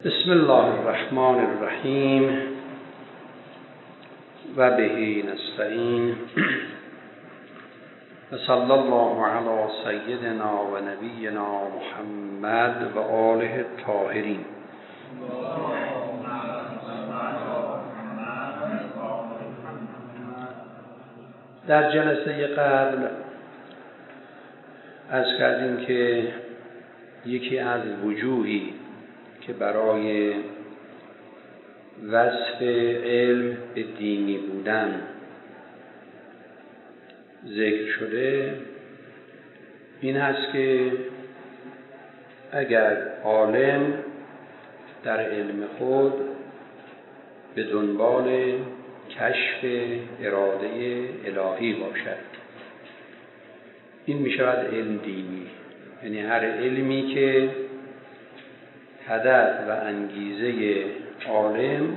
بسم الله الرحمن الرحیم و به نستعین و صلی الله علی سیدنا و نبینا محمد و آله الطاهرین. در جلسه قبل عرض کردیم که یکی از وجوهی که برای وصف علم به دینی بودن ذکر شده این هست که اگر عالم در علم خود به دنبال کشف اراده الهی باشد، این می شود علم دینی. یعنی هر علمی که هدف و انگیزه عالم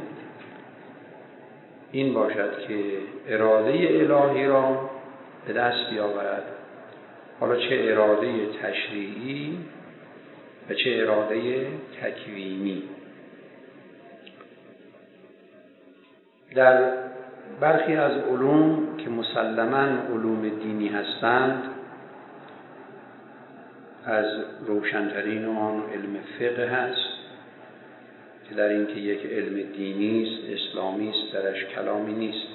این باشد که اراده الهی را به دست بیاورد، حالا چه اراده تشریعی و چه اراده تکوینی. در برخی از علوم که مسلماً علوم دینی هستند، از روشن‌ترین آن علم فقه هست که در این که یک علم دینی است، اسلامی است، درش کلامی نیست.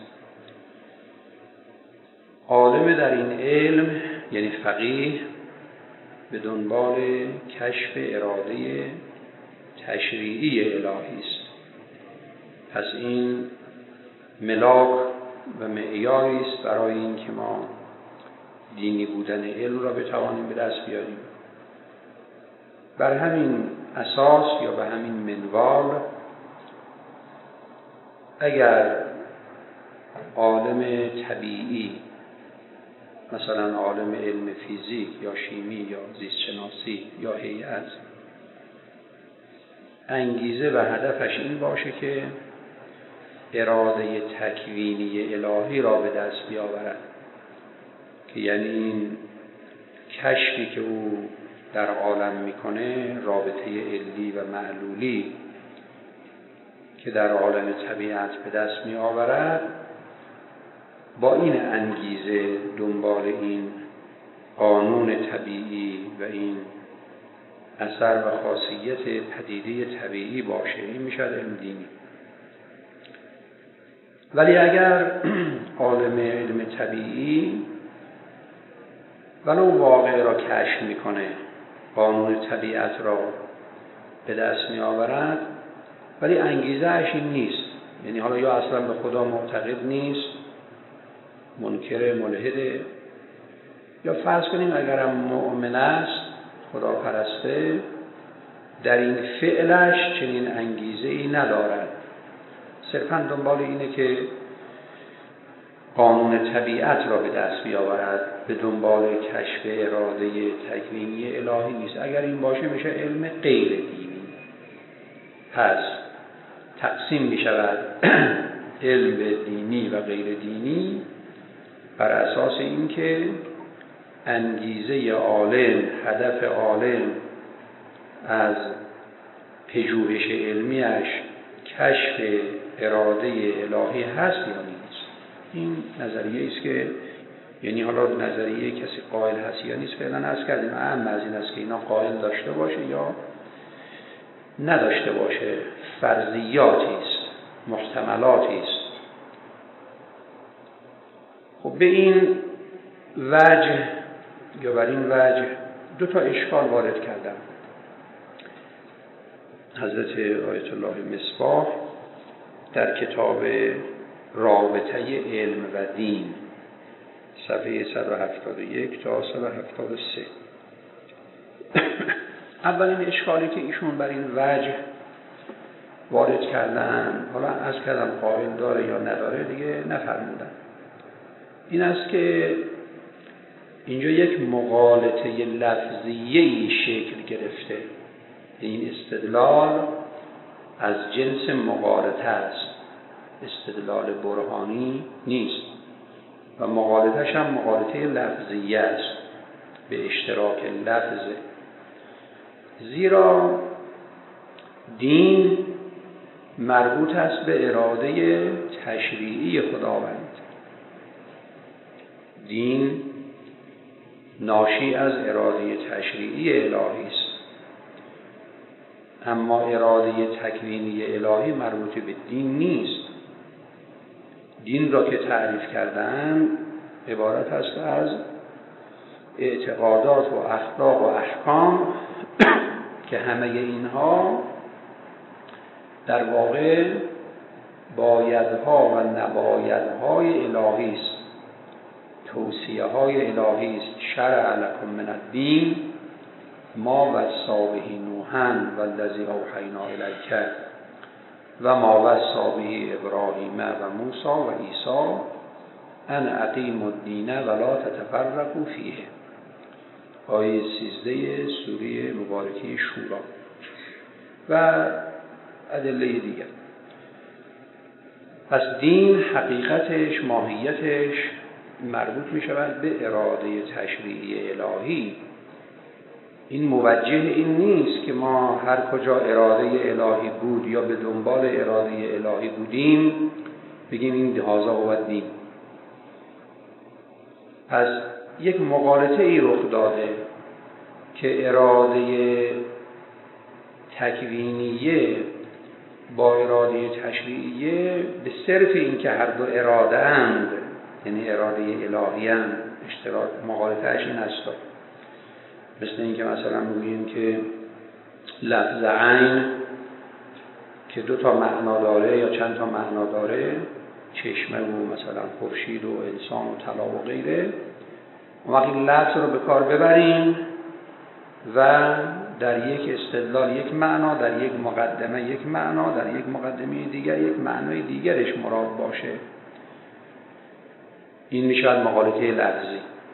عالم در این علم یعنی فقیه به دنبال کشف اراده تشریعی الهی است. پس این ملاک و معیاری است برای این که ما دینی بودن علم را بتوانیم به دست بیاریم. بر همین اساس یا به همین منوال اگر عالم طبیعی، مثلا عالم علم فیزیک یا شیمی یا زیست شناسی یا هیئت، انگیزه و هدفش این باشه که اراده تکوینی الهی را به دست بیاورد، که یعنی این کشفی که او در عالم میکنه، رابطه علی و معلولی که در عالم طبیعت به دست می آورد، با این انگیزه دنبال این قانون طبیعی و این اثر و خاصیت پدیده طبیعی باشه، این میشه علم دینی. ولی اگر عالم علم طبیعی ولو واقع را کشف میکنه، قانون طبیعت را به دست می آورد، ولی انگیزه اش این نیست، یعنی حالا یا اصلا به خدا معتقد نیست، منکر ملحده، یا فرض کنیم اگرم مؤمن است، خدا پرسته، در این فعلش چنین انگیزه ای ندارد، صرفاً دنبال اینه که قانون طبیعت را به دست بیاورد، به دنبال کشف اراده تکوینی الهی نیست. اگر این باشه میشه علم غیر دینی. پس تقسیم می شود علم دینی و غیر دینی بر اساس این که انگیزه عالم، هدف عالم از پژوهش علمیش کشف اراده الهی هست یا نیست. این نظریه است که یعنی حالا نظریه کسی قائل هست یا نیست فعلا عرض کردیم، اهم از این است که اینا قائل داشته باشه یا نداشته باشه، فرضیاتی است، محتملاتی است. خب به این وجه یا بر این وجه دو تا اشکال وارد کردم. حضرت آیت الله مصباح در کتاب رابطه علم و دین صفحه 171 تا 173 اولین اشکالی که ایشون بر این وجه وارد کردن، حالا از کردم قائل داره یا نداره دیگه نفرمودن، این است که اینجا یک مغالطه لفظیه‌ای شکل گرفته. این استدلال از جنس مغالطه است، استدلال برهانی نیست و مغالطه‌ش هم مغالطه لفظیه است، به اشتراک لفظ. زیرا دین مربوط است به اراده تشریعی خداوند. دین ناشی از اراده تشریعی الهی است، اما اراده تکوینی الهی مربوط به دین نیست. دین را که تعریف کردن عبارت است از اعتقادات و اخلاق و احکام که همه اینها در واقع بایدها و نبایدهای الهی است، توصیه های الهی است. شرع لکم من الدین ما وصی به نوحا والذی اوحینا الیک و ما وصی به ابراهیم و موسی و عیسی ان اقیموا الدین ولا تتفرقوا فیه. آیه 13 سوره مبارکه شورا و ادله دیگر. پس دین حقیقتش، ماهیتش مربوط می شود به اراده تشریعی الهی. این موجه این نیست که ما هر کجا اراده الهی بود یا به دنبال اراده الهی بودیم بگیم این هذا هو الدین. پس یک مغالطه ای رخ داده که اراده تکوینیه با اراده تشریعیه به صرف این که هر دو اراده اند، یعنی اراده الهی اند، اشتراک مغالطه‌اش این است. مثل این که مثلا بگوییم که لفظ عین که دو تا معنا داره یا چند تا معنا داره، چشمه و مثلا خورشید و انسان و طلا و غیره، اون وقت این لفظ رو به کار ببریم و در یک استدلال یک معنا، در یک مقدمه یک معنا، در یک مقدمه دیگر یک معنای دیگرش مراد باشه. این میشود مغالطه لفظی.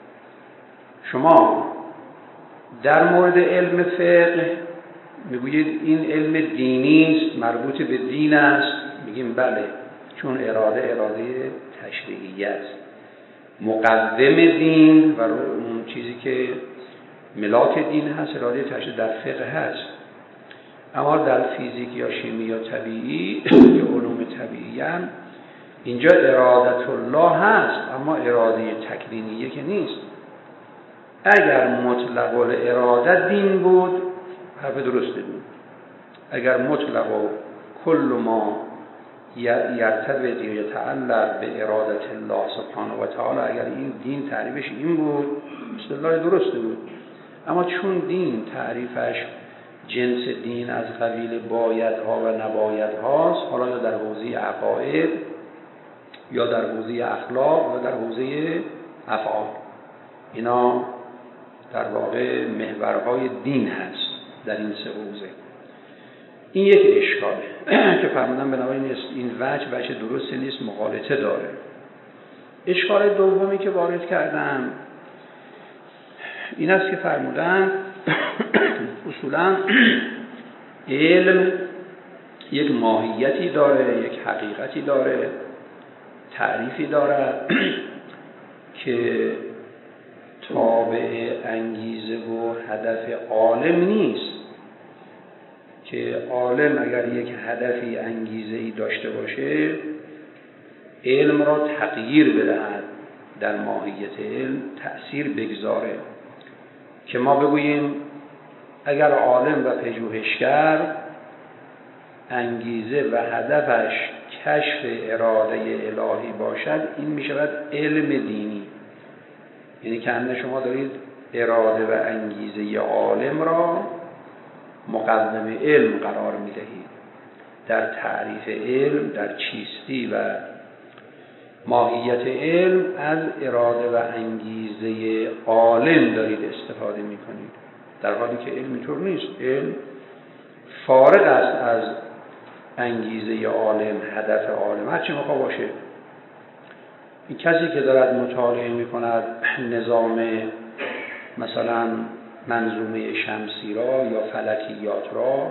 شما در مورد علم فقه میگویید این علم دینی است، مربوط به دین است. میگیم بله، چون اراده تشریعی است. مقدم دین و اون چیزی که ملاک دین هست اراده تشریعی در فقه هست. اما در فیزیک یا شیمی یا طبیعی یا علوم طبیعی هم اینجا ارادت الله هست، اما اراده تکوینیه که نیست. اگر مطلق الاراده دین بود حرف درسته بود. اگر مطلق و کل ما یرتبط یا یتعلق به ارادت الله سبحانه و تعالی، اگر این دین تعریفش این بود استدلال درسته بود. اما چون دین تعریفش جنس دین از قبیل بایدها و نبایدهاست، حالا یا در حوزه عقاید یا در حوزه اخلاق و در حوزه افعال، اینا در واقع محورهای دین هست در این سه حوزه. این یک اشکاله که فرمودن بنابراین این وجه درستی نیست، مغالطه داره. اشکال دومی که وارد کردم این است که فرمودن اصولا علم یک ماهیتی داره، یک حقیقتی داره، تعریفی داره که تابع انگیزه و هدف عالم نیست. که عالم اگر یک هدفی انگیزه‌ای داشته باشه علم را تغییر بدهد، در ماهیت علم تأثیر بگذاره. که ما بگوییم اگر عالم و پژوهشگر انگیزه و هدفش کشف اراده الهی باشد، این می شود علم دینی. یعنی که همه شما دارید اراده و انگیزه عالم را مقدم علم قرار می دهید. در تعریف علم، در چیستی و ماهیت علم از اراده و انگیزه عالم دارید استفاده می کنید، در حالی که علم اینطور نیست. علم فارغ است از انگیزه عالم، هدف عالم، هر چی میخواد باشه. این کسی که دارد مطالعه می کند نظام مثلا منظومه شمسی را یا فلکیات را،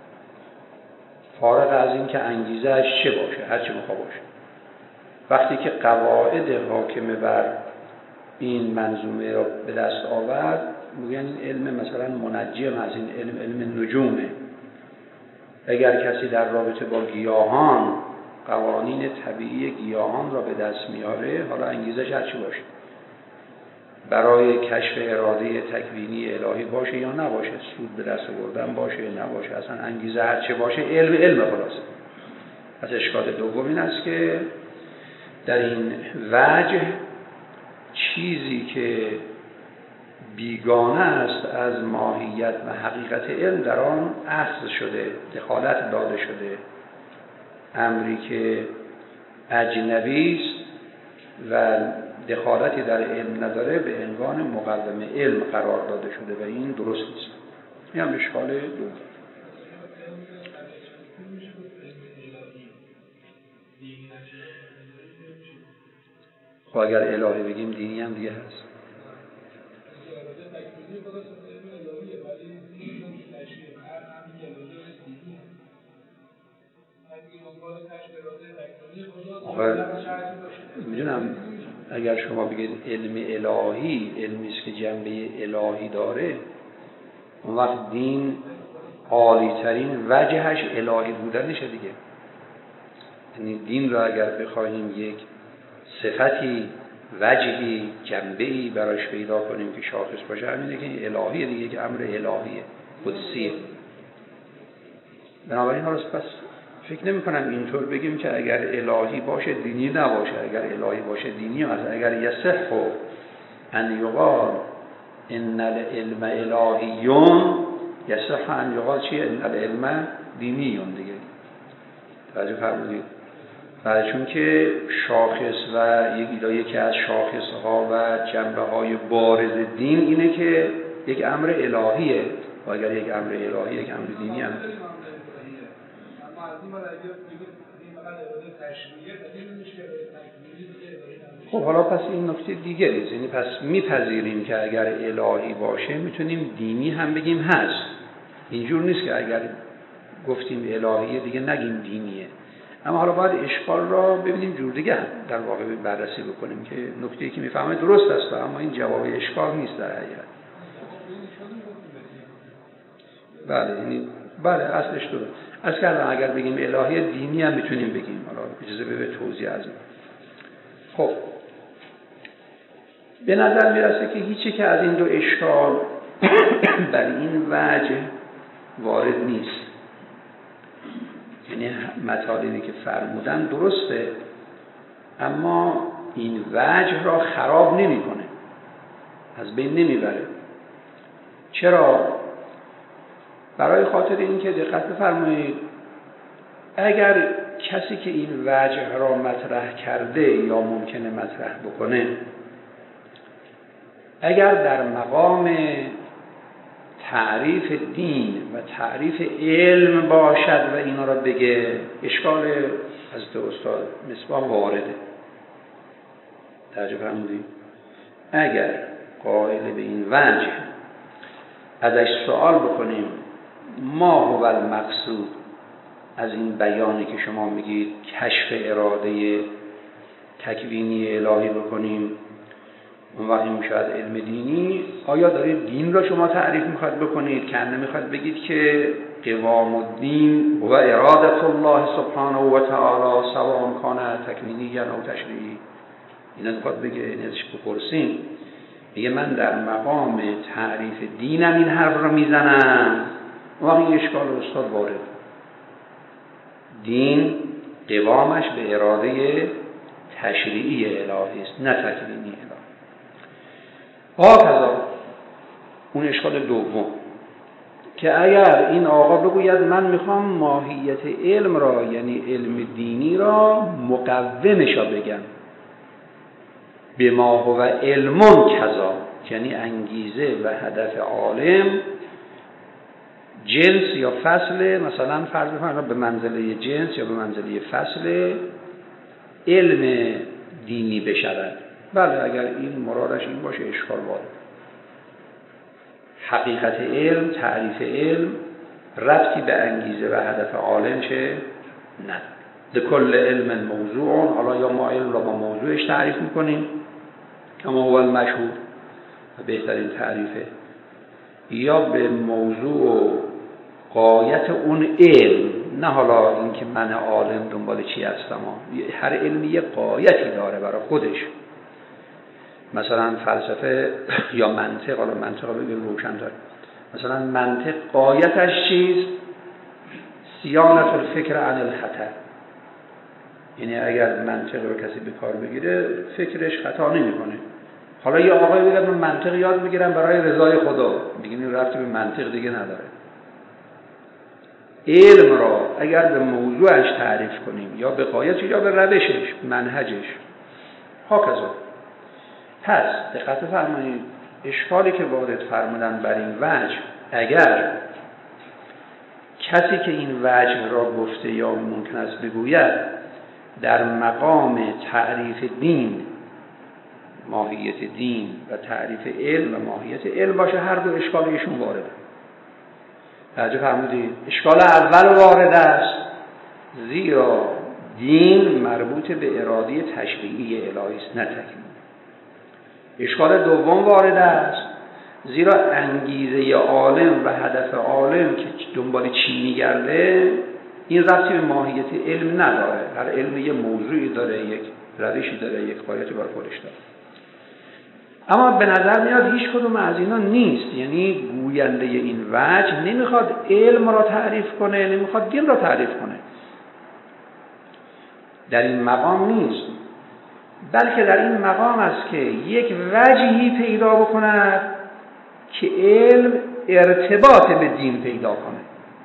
فارغ از این که انگیزه‌اش چه باشه، هر چی میخواد باشه، وقتی که قواعد حاکم بر این منظومه را به دست آورد، میگن این علم مثلا منجم از این علم نجومه. اگر کسی در رابطه با گیاهان قوانین طبیعی گیاهان را به دست میاره، حالا انگیزش هرچی باشه، برای کشف اراده تکوینی الهی باشه یا نباشه، سود به دست آوردن باشه نباشه، اصلا انگیزه هرچی باشه، علم خلاصه. از اشکال دوم این است که در این وجه چیزی که بیگانه است از ماهیت و حقیقت علم در آن اصل شده، دخالت داده شده، امری که اجنبی است و دخالتی در علم نداره به عنوان مقدم علم قرار داده شده و این درست نیست. این هم اشکال دوم. خب اگر الهی بگیم دینی هم دیگه هست. میدونم اگر شما بگید علم الهی علمی است که جنبه الهی داره، اون وقت دین عالی ترین وجهش الهی بودنشه دیگه. یعنی دین را اگر بخوایم یک صفتی، وجهی، جنبه‌ای براش پیدا کنیم که شاخص باشه، همینه که این الهیه دیگه، که امر الهیه، قدسیه. بنابراین حالا پس فکر نمی کنم اینطور بگیم که اگر الهی باشه دینی نباشه. اگر الهی باشه دینی هست. اگر یصح ان یقال ان العلم الهیون، یصح ان یقال چیه؟ ان العلم دینیون دیگه. توجه فرمودید؟ بله، چون که شاخص و یکی از شاخصها و جنبه‌های بارز دین اینه که یک امر الهیه، و اگر یک امر الهیه یک امر دینی هم خب حالا پس این نکته دیگه نیست. یعنی پس میپذیریم که اگر الهی باشه میتونیم دینی هم بگیم هست. اینجور نیست که اگر گفتیم الهیه دیگه نگیم دینیه. اما حالا باید اشکال را ببینیم جور دیگه در واقع بررسی بکنیم که نکته‌ای که میفهمه درست است، اما این جواب اشکال نیست در حقیقت. بله، یعنی بله اصلش درست. از کردم اگر بگیم الهیه دینی هم میتونیم بگیم. حالا اجازه به توضیح از این. خب به نظر میرسه که هیچی که از این دو اشکال بر این وجه وارد نیست. یعنی مطالبی که فرمودن درسته، اما این وجه را خراب نمی‌کنه، از بین نمیبره. چرا؟ برای خاطر اینکه دقت بفرمایید، اگر کسی که این وجه را مطرح کرده یا ممکنه مطرح بکنه، اگر در مقام تعریف دین و تعریف علم باشد و اینا را بگه، اشکال حضرت استاد مصباح وارده. توجه فرمودید؟ اگر قائل به این وجه ازش سوال بکنیم ما هو المقصود از این بیانی که شما میگید کشف اراده تکوینی الهی بکنیم، اون وقت این میشود علم دینی. آیا دارید دین را شما تعریف میخواد بکنید که نمیخواد بگید که قوام الدین و اراده الله سبحانه و تعالی سواء کان تکوینی یا او تشریعی؟ اینا میخواد بگه، این ازش بپرسیم. میگه من در مقام تعریف دینم این حرف را میزنم. اون وقت این اشکال استاد وارد. دین قوامش به اراده تشریعی الهی است، نه تکوینی الهی. هاکذا اون اشکال دوم که اگر این آقا بگوید من میخوام ماهیت علم را، یعنی علم دینی را مقومشا بگم، به ما هو علم کذا، یعنی انگیزه و هدف عالم جنس یا فصل، مثلا فرض بفرمایید به منزله جنس یا به منزله فصل علم دینی بشود. بله، اگر این مرادش این باشه اشکال وارد. حقیقت علم، تعریف علم ربطی به انگیزه و هدف عالم چه؟ نه. لکل علم موضوع، حالا یا ما علم را با موضوعش تعریف میکنیم کما هو المشهور و بهترین تعریفه، یا به موضوع و غایت اون علم نه حالا این که من عالم دنبال چی هستم. هر علمی یه غایتی داره برای خودش. مثلا فلسفه یا منطق، حالا منطق رو بگیم روشن داره. مثلا منطق غایتش چیست؟ صیانت الفکر عن الخطا. یعنی اگر منطق رو کسی به کار بگیره فکرش خطا نمیکنه. حالا یه آقای بگه من منطق یاد میگیرم برای رضای خدا، میگیم این ربطی به منطق دیگه نداره. علم را اگر به موضوعش تعریف کنیم یا به غایتش یا به روشش، منهجش، هاکذا. پس دقت فرمایید، اشکالی که وارد فرمودن بر این وجه، اگر کسی که این وجه را گفته یا ممکن است بگوید در مقام تعریف دین، ماهیت دین و تعریف علم و ماهیت علم باشه، هر دو اشکال ایشون وارده. توجه فرمودید؟ اشکال اول وارد است زیرا دین مربوط به اراده تشریعی الهی است، نه تکوینی. اشکال دوم وارد است زیرا انگیزه عالم و هدف عالم که دنبال چی میگرده این ربطی به ماهیت علم نداره. هر علم یه موضوعی داره، یک روشی داره، یک غایتی بر خودش داره. اما به نظر میاد هیچ کدوم از اینا نیست. یعنی گوینده این وجه نمیخواد علم را تعریف کنه، نمیخواد دین را تعریف کنه، در این مقام نیست، بلکه در این مقام است که یک وجهی پیدا بکند که علم ارتباط به دین پیدا کنه.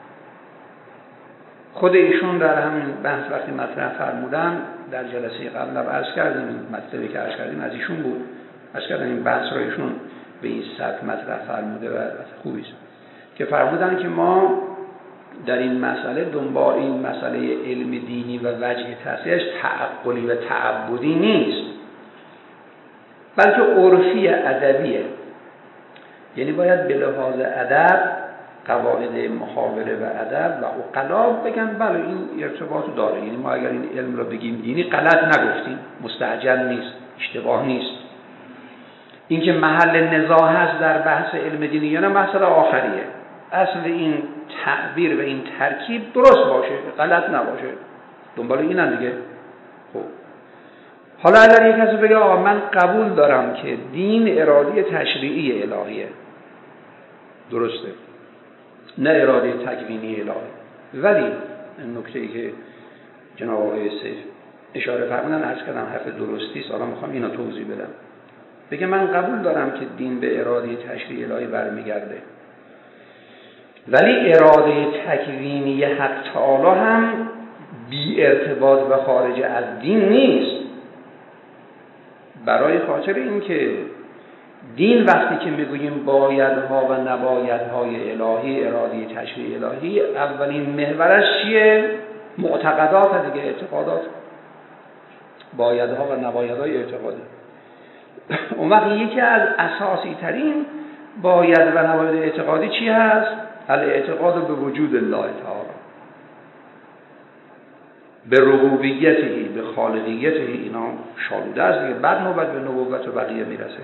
خود ایشون در همین بحث وقتی مطرح فرمودن در جلسه قبل عرض کردیم، مطلبی که عرض کردیم از ایشون بود. عرض کردن این بحث را ایشون به این سطح مطرح فرموده و خوبی است که فرمودن که ما در این مسئله دنبال این مسئله علم دینی و وجه تصحیحش تعقلی و تعبدی نیست، بلکه عرفی ادبیه. یعنی باید به لحاظ ادب، قواعد محاوره و ادب و عقلا بگن بله این ارتباط داره. یعنی ما اگر این علم را بگیم دینی غلط نگفتیم، مستعجل نیست، اشتباه نیست. این که محل نزاع هست در بحث علم دینی یا نه مسئله آخریه. اصل این تعبیر و این ترکیب درست باشه، غلط نباشه، دنبال اینن دیگه. خب حالا اگر یک کسی بگه آقا من قبول دارم که دین اراده تشریعی الهیه، درسته، نه اراده تکوینی الهی، ولی این نکته‌ای که جناب آقای سیف اشاره فرمودن عرض کردم حرف درستی است. حالا میخوام اینو توضیح بدم. بگه من قبول دارم که دین به اراده تشریعی الهی برمیگرده، ولی اراده تکوینی حق تعالی هم بی ارتباط و خارج از دین نیست. برای خاطر این که دین وقتی که میگوییم بایدها و نبایدهای الهی، اراده تشریعی الهی، اولین محورش چیه؟ معتقدات دیگه، اعتقادات. بایدها و نبایدهای اعتقادی. اون وقت یکی از اساسی ترین باید و نباید اعتقادی چی هست؟ الاعتقاد به وجود الله تعالی، به ربوبیته، به خالقیته. اینا شالوده است دیگه. بعد نوبت به نبوت و بقیه میرسه.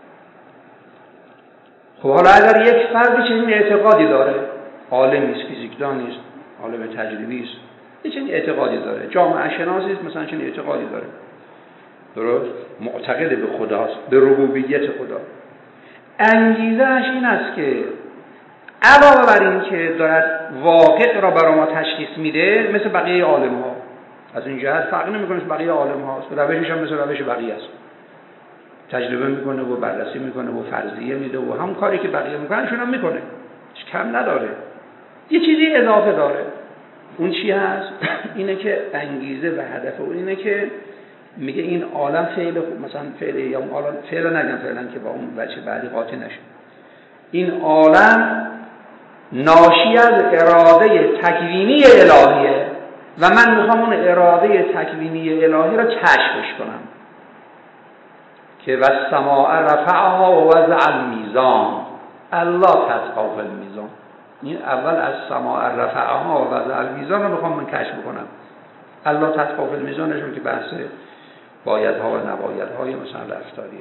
خب حالا اگر یک فردی چنین اعتقادی داره، عالمی است، فیزیکدانی است، عالم تجربی است، یه چنین اعتقادی داره، جامعه شناسی است، مثلا چنین اعتقادی داره، درست، معتقد به خداست، به ربوبیت خدا، انگیزه‌اش این است که علاوه بر این که دارد واقع را برای ما تشخیص میده مثل بقیه عالم ها، از این جهت فرق نمیکنه بقیه عالم هاست، روشش هم مثل روش بقیه است، تجربه میکنه و بررسی میکنه و فرضیه میده و هم کاری که بقیه میکنن شون هم میکنه، هیچ کم نداره. یه چیزی اضافه داره. اون چی هست؟ اینه که انگیزه و هدف اون اینه که میگه این عالم فعل، مثلا فعل یا اون عالم فعل نگم فعلا که با اون بچه بعدی قاطی نشه، این عالم ناشی از اراده تکوینی الهیه و من میخوام اون اراده تکوینی الهی را کشفش کنم که والسماء رفعها و وضع المیزان الله تطغوا فی المیزان. این اول از سماء رفعها و وضع المیزان رو میخوام من کشف کنم. الله تطغوا فی المیزان نشون که بحث بایدها و نبایدهای مثلا رفتاریه.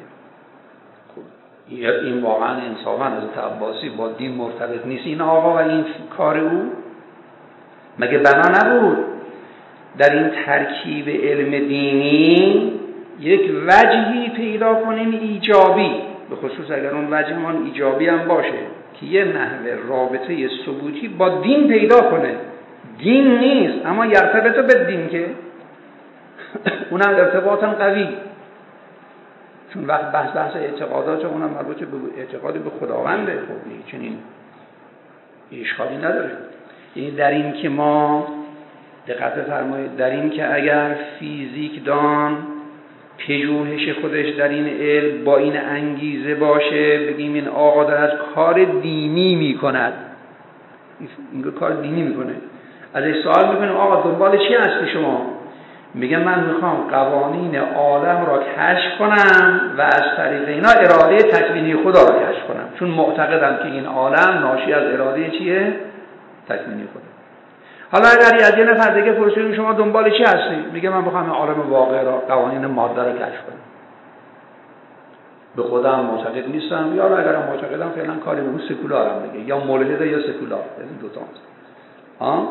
این واقعا انصافا حضرت عباسی با دین مرتبط نیست این آقا و این کار او؟ مگه بنا نبود در این ترکیب علم دینی یک وجهی پیدا کنیم ایجابی، به خصوص اگر اون وجهمان ایجابی هم باشه که یه نحوه رابطه ثبوتی با دین پیدا کنه. دین نیست اما یرتبط به دین، که اونم ارتباطا قوی، چون وقت بحث اعتقادات اونم مربوط به اعتقاد به خداونده. خب چنین اشکالی نداره. یعنی در این که ما دقت بفرمایید، در این که اگر فیزیک دان پژوهش خودش در این علم با این انگیزه باشه، بگیم این آقا دارد کار دینی میکند، این کار دینی میکنه، ازش سوال میکنیم آقا دنبال چی هستی شما؟ میگه من میخوام قوانین عالم را کشف کنم و از طریق اینا اراده تکوینی خدا را کشف کنم، چون معتقدم که این عالم ناشی از اراده چیه؟ تکوینی خدا. حالا اگر از یه نفر دیگه پرسیدیم شما دنبال چی هستی؟ میگه من میخوام عالم واقع را، قوانین ماده را کشف کنم. به خودم معتقد نیستم، یا اگرم معتقدم فعلا کاری به اون سکولارم دیگه، یا ملحد یا سکولار، این دو تا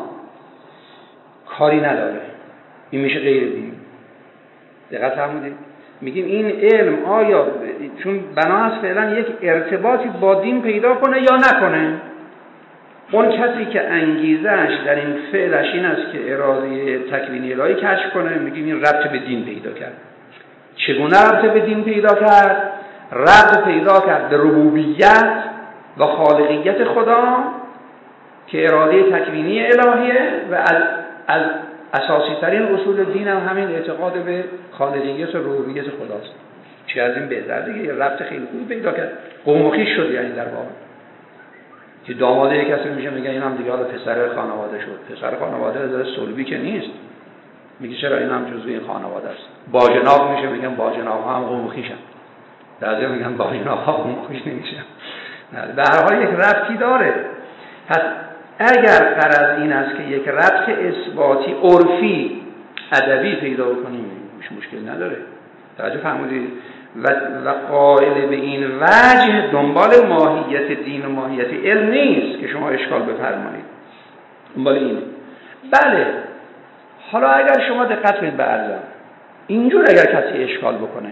کاری نداره. این میشه غیر دینی. دقت فرمودید؟ میگیم این علم آیا چون بنا است فعلا یک ارتباطی با دین پیدا کنه یا نکنه؟ اون کسی که انگیزش در این فعلش این است که اراده تکوینی الهی کشف کنه، میگیم این ربط به دین پیدا کرد. چگونه ربط به دین پیدا کرد؟ ربط پیدا کرد به ربوبیت و خالقیت خدا که اراده تکوینی الهیه، و از اساسی ترین اصول دین هم همین اعتقاد به خالقیت و ربوبیت خداست. چه از این بهتر دیگه؟ یه ربط خیلی خوبی پیدا کرد، قوم و خویش شد. یعنی در واقع که داماد یک کسی میشه میگه این هم دیگه حالا پسر خانواده شد. پسر خانواده از صلبی که نیست، میگه چرا این هم جزو این خانواده است. باجناق میشه میگن باجناق ها هم قوم و خویشن، بعضی میگن باجناق ها قوم و خویش نمیشن. به هر حال یک ربطی داره. پس اگر غرض این است که یک ربط اثباتی عرفی ادبی پیدا کنیم، مشکل نداره. توجه فرمودید؟ و قائل به این وجه دنبال ماهیت دین و ماهیت علم نیست که شما اشکال بفرمایید، دنبال اینه. بله، حالا اگر شما دقت کنید به عرضم، اینجور اگر کسی اشکال بکنه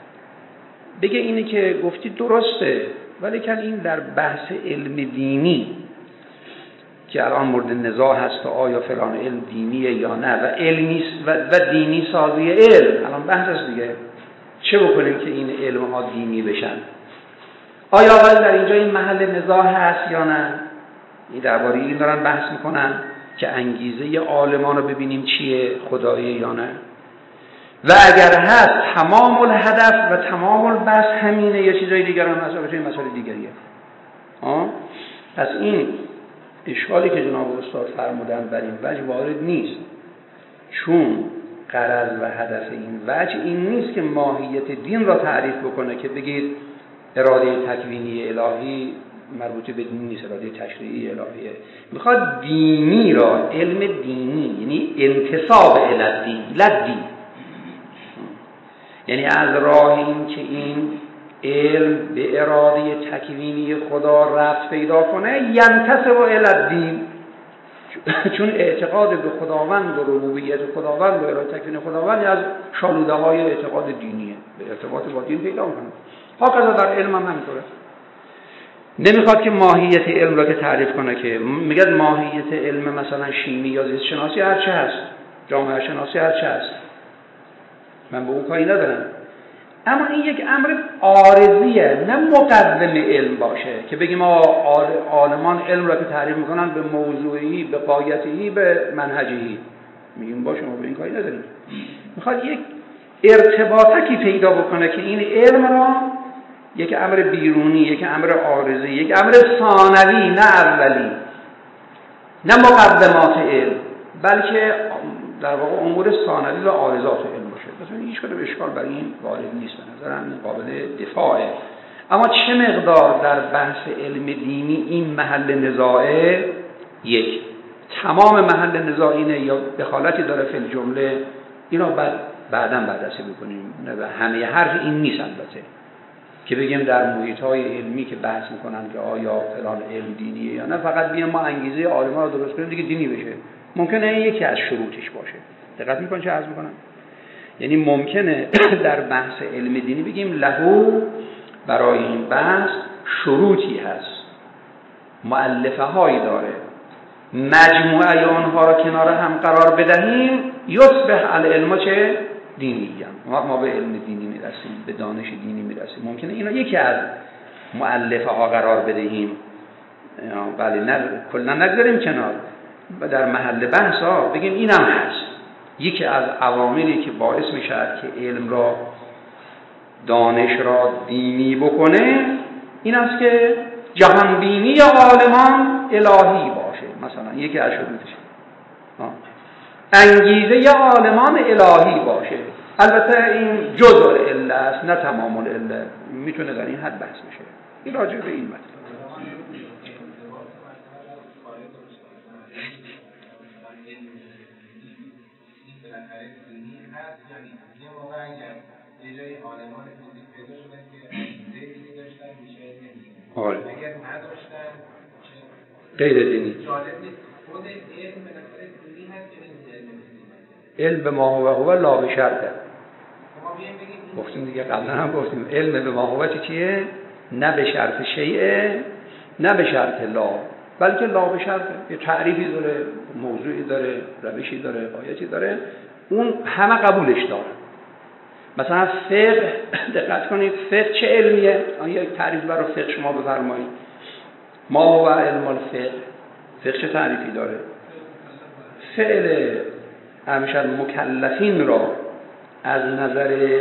بگه اینه که گفتید درسته، ولی که این در بحث علم دینی که الان مورد نزاع هست آیا فلان علم دینیه یا نه و علمی و دینی سازی علم، الان بحث است دیگه، چه بکنیم که این علم ها دینی بشن؟ آیا اول در اینجا این محل نزاع هست یا نه؟ این درباره این دارن بحث میکنن که انگیزه عالمان رو ببینیم چیه، خداییه یا نه. و اگر هست تمام الهدف و تمام البحث همینه یا چیزای دیگر هم هست، این مسئله دیگریه. پس این اشکالی که جناب استاد فرمودن بر این وجه وارد نیست، چون غرض و هدف این وجه این نیست که ماهیت دین را تعریف بکنه که بگید اراده تکوینی الهی مربوط به دین نیست، اراده تشریعی الهیه. میخواد دینی را، علم دینی یعنی انتساب الدین، لدین، یعنی از راه این که این علم به اراده تکوینی خدا ربط پیدا کنه، ینتسب الدین، چون اعتقاد به خداوند و ربوبیت خداوند و اراده تکوینی خداوند از شالوده های اعتقاد دینیه، به ارتباط با دین پیدا میکنه. هاکذا در علم هم همینطوره. نمیخواد که ماهیت علم را که تعریف کنه، که میگه ماهیت علم مثلا شیمی یا زیست شناسی هر چه هست، جامعه شناسی هر چه هست، من به اون کاری ندارم، اما این یک امر عارضیه، نه مقدم علم باشه که بگیم عالمان علم را که تعریف میکنن به موضوعی، به قایتی، به منهجی، میگیم باشه ما به این کاری نداریم. میخواد یک ارتباطی پیدا بکنه که این علم را یک امر بیرونی، یک امر عارضی، یک امر ثانوی، نه اولی، نه مقدمات علم، بلکه در واقع امور ثانوی و عارضات علم باشه. مثلا هیچ کدوم اشکال برای این وارد نیست، به نظرم این قابل دفاعه. اما چه مقدار در بحث علم دینی این محل نزاعه؟ یک، تمام محل نزاع اینه یا دخالتی داره فی الجمله؟ اینا بعداً بررسی بکنیم. نه به همه حرف این نیست البته که بگیم در محیط‌های علمی که بحث میکنن که آیا فلان علم دینیه یا نه، فقط بیان ما انگیزه عالمان رو درست کنیم دیگه دینی بشه. ممکنه این یکی از شروطش باشه. دقت میکنن چه عرض میکنم؟ یعنی ممکنه در بحث علم دینی بگیم لهو برای این بحث شروطی هست، مؤلفه هایی داره، مجموعه آنها را کنار هم قرار بدهیم یصبح العلم چه؟ دینی هم. ما به علم دینی میرسیم، به دانش دینی میرسیم. ممکنه اینا یکی از مؤلفه ها قرار بدهیم، بله، نه کلا نگذاریم کنار، در محل بحث ها بگیم اینم هست. یکی از عواملی که باعث میشود که علم را، دانش را دینی بکنه این است که جهانبینی عالمان الهی باشه. مثلا یکی از شروطش انگیزه عالمان الهی باشه. البته این جزء العله است نه تمام العله، میتونه در این حد بحث بشه. این راجع به این مطلب. آره. اگر نداشتن غیر دینی خود علم به نظر دینی هست، علم به ما هو لا به شرطه. گفتیم دیگه، قبلا هم گفتیم علم به ما هو چیه؟ نه به شرط شیء، نه به شرط لا، بلکه لا به شرطه. یه تعریفی داره، موضوعی داره، روشی داره، قایتی داره، اون همه قبولش داره. مثلا فقه، دقت کنید، فقه چه علمیه؟ یک تعریف برای فقه شما بفرمایید. ما هو علم الفقه؟ فقه چه تعریفی داره؟ فعل همشن مکلفین را از نظر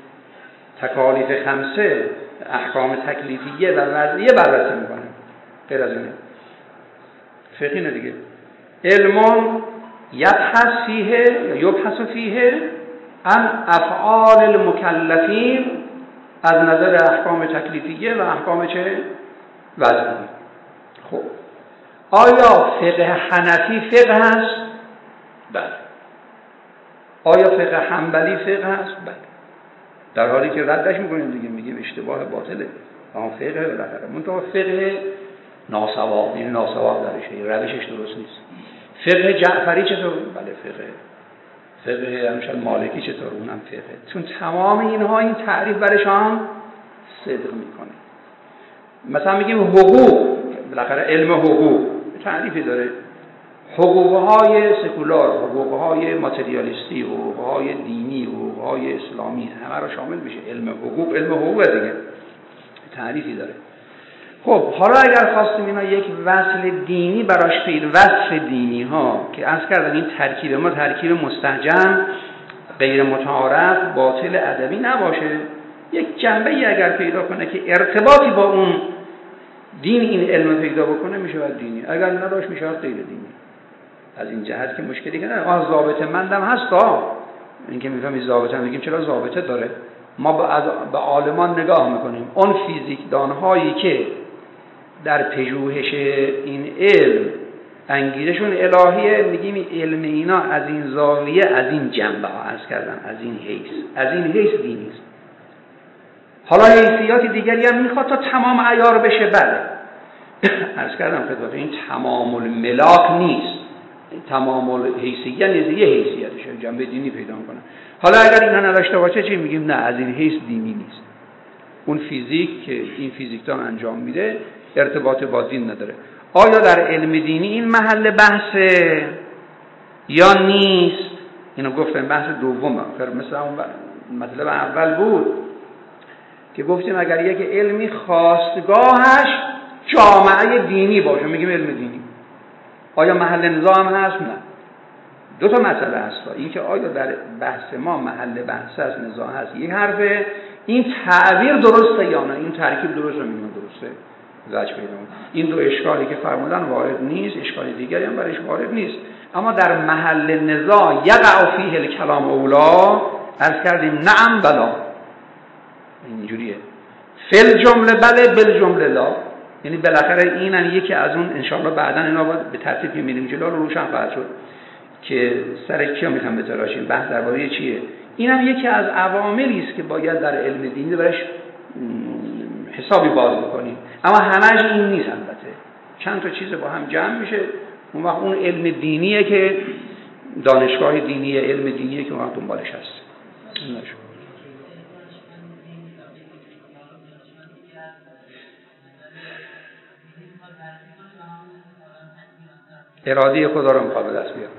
تکالیف خمسه، احکام تکلیفیه و وضعیه بررسی میکنه. غیر از اینه فقه اینه دیگه. علم یبحث فیه یا یبحث فیه عن افعال المکلفین از نظر احکام تکلیفیه و احکام چه؟ وضعیه. خب آیا فقه حنفی فقه هست؟ بله. آیا فقه حنبلی فقه هست؟ بله. در حالی که ردش میکنیم دیگه، میگیم اشتباه باطله، اما فقه بالاخره منتها فقه ناسواب، این ناسواب درشه، روشش درست نیست. فقه جعفری چطور؟ بله فقه همشن مالکی چطور؟ اونم فقه. چون تمام اینها این تعریف برشان صدق میکنه. مثلا میگیم حقوق، بالاخره علم حقوق تعریفی داره، حقوقهای سکولار، حقوقهای ماتریالیستی، حقوقهای دینی، حقوقهای اسلامی، همه را شامل میشه. علم حقوق دیگه تعریفی داره. خب حالا اگر خواستیم اینا یک وصل دینی براش پیدا، وصف دینی ها که عرض کردم این ترکیب ما ترکیب مستهجن، غیر متعارف، باطل ادبی نباشه، یک جنبه ای اگر پیدا کنه که ارتباطی با اون دین این علم پیدا بکنه، میشه باید دینی. اگر نداشت میشه غیر دینی. از این جهت که مشکلی که نه. ضابطه مندم هستا، این که میفهمی ضابطه میگیم چرا ضابطه داره. ما به عالمان نگاه میکنیم، اون فیزیکدان هایی که در پژوهش این علم انگیزشون الهیه، میگیم این علم اینا از این زاویه، از این جنبه ها عرض کردم، از این حیث دینی است. حالا حیثیات دیگری هم میخواد تا تمام عیار بشه، بله. عرض کردم خدمت این تمام الملاک نیست، تمام الحیثیه نیست، یه حیثیتشه، جنبه دینی پیدا کنه. حالا اگر اینا نداشته باشه چی میگیم؟ نه، از این حیث دینی نیست. اون فیزیک که این فیزیکدان انجام میده ارتباط با دین نداره. آیا در علم دینی این محل بحثه یا نیست؟ اینو گفتم بحث دومه. مثل اون مطلب اول بود که گفتیم اگر یک علمی خواستگاهش جامعه دینی باشه میگیم علم دینی. آیا محل نزاع هم هست؟ نه. دو تا مسئله هست. این که آیا در بحث ما محل بحث است، نزاع هست، یک حرفه. این تعبیر درسته یا نه؟ این ترکیب درسته میگم درسته. زج پیدا. این دو اشکالی که فرمودن وارد نیست، اشکال دیگری هم برایش وارد نیست. اما در محل نزاع یقع فیه الکلام اولا، عرض کردیم نعم بلا، اینجوریه. فل جمله بله، بل جمله لا. یعنی بالاخره اینن یکی از اون، انشاءالله بعداً اینا به ترتیب می‌بینیم جلو روشن خواهد شد که سر کیا می‌خوام بتراشیم، بحث درباره چیه. اینم یکی از عواملی است که باید در علم دینی برش حسابی باز بکنیم. اما همه‌اش این نیست. البته چند تا چیز با هم جمع میشه، اون وقت اون علم دینیه که دانشگاه دینیه، علم دینیه که اون وقت دنبالش هست. اراده خدا رو میخواد به دست بیاره.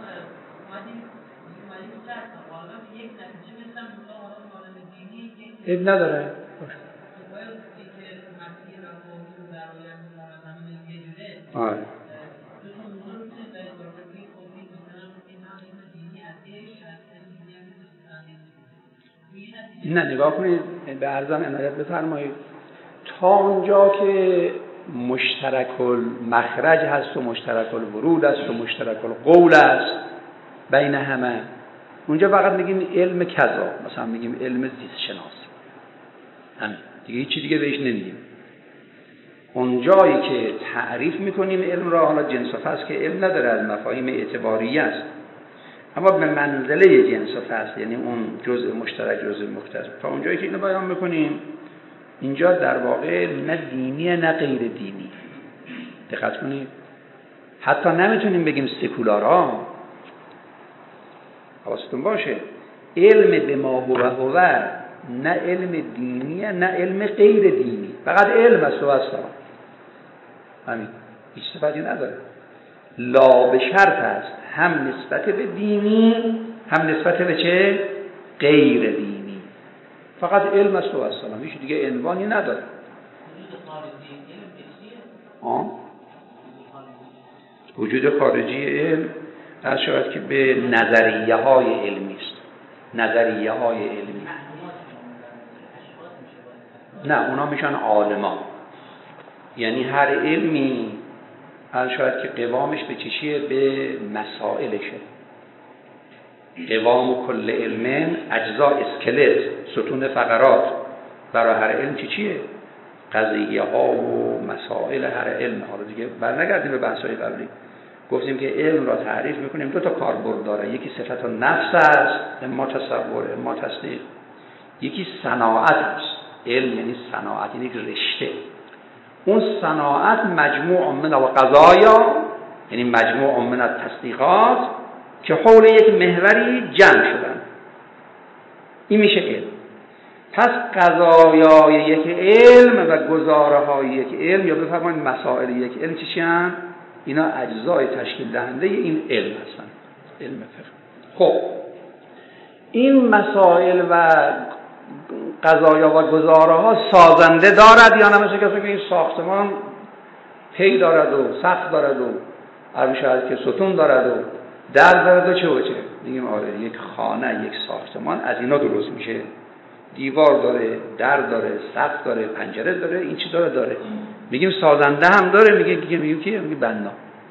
اب نداره. آره. نه نگاه کنید، به عرضم عنایت بفرمایید. تا اونجا که مشترک المخرج هست و مشترک الورود است و مشترک القول است بین همه، اونجا فقط میگیم علم کذا، مثلا میگیم علم زیست شناسی، همین دیگه، هیچی دیگه بهش نمیگیم. اونجایی که تعریف میکنیم علم را، حالا جنس و فصل که علم نداره، از مفاهیم اعتباریه است، اما به منزله جنس و فصل، یعنی اون جزء مشترک جزء مختص. تا اونجایی که اینو بیان میکنیم، اینجا در واقع نه دینیه نه غیر دینی. دقت کنید، حتی نمیتونیم بگیم سکولارا، حواستون باشه، علم به ما هو نه علم دینیه نه علم غیر دینی، فقط علم است و اصلا همین، هیچ صفتی نداره. لا به شرط است هم نسبت به دینی هم نسبت به چه؟ غیر دینی، فقط علم است و اصلا، هیچ دیگه عنوانی نداره. وجود خارجی علم از شاید که به نظریه های علمی است. نظریه های علمی نه، اونا میشن عالمان. یعنی هر علمی از شاید که قوامش به چیه؟ به مسائلشه. قوام کل علم اجزا اسکلت، ستون فقرات برای هر علم چیه؟ قضیه ها و مسائل هر علم. حالا دیگه برنگردیم به بحث‌های قبلی، گفتیم که علم را تعریف میکنیم، دو تا کاربرد داره، یکی صفت النفس است، اما تصور اما تصدیق، یکی صناعت است. علم یعنی صناعت، یعنی رشته. اون صناعت مجموع من القضایا، یعنی مجموع من التصدیقات که حول یک محوری جمع شدن، این میشه علم. پس قضایای یک علم و گزاره‌های یک علم، یا بفرمایید مسائل یک علم چیان؟ اینا اجزای تشکیل دهنده این علم هستن، علم فقه. خب این مسائل و قضایا و گزاره‌ها سازنده دارد یا نه؟ مثل کسی که این ساختمان پی دارد و سقف دارد و شاید که ستون دارد و در دارد و چه و چه، میگیم آره یک خانه، یک ساختمان از اینا درست میشه، دیوار داره، در داره، سقف داره، پنجره داره، این چی داره، میگیم سازنده هم داره. میگیم کیه؟ میگیم بنا.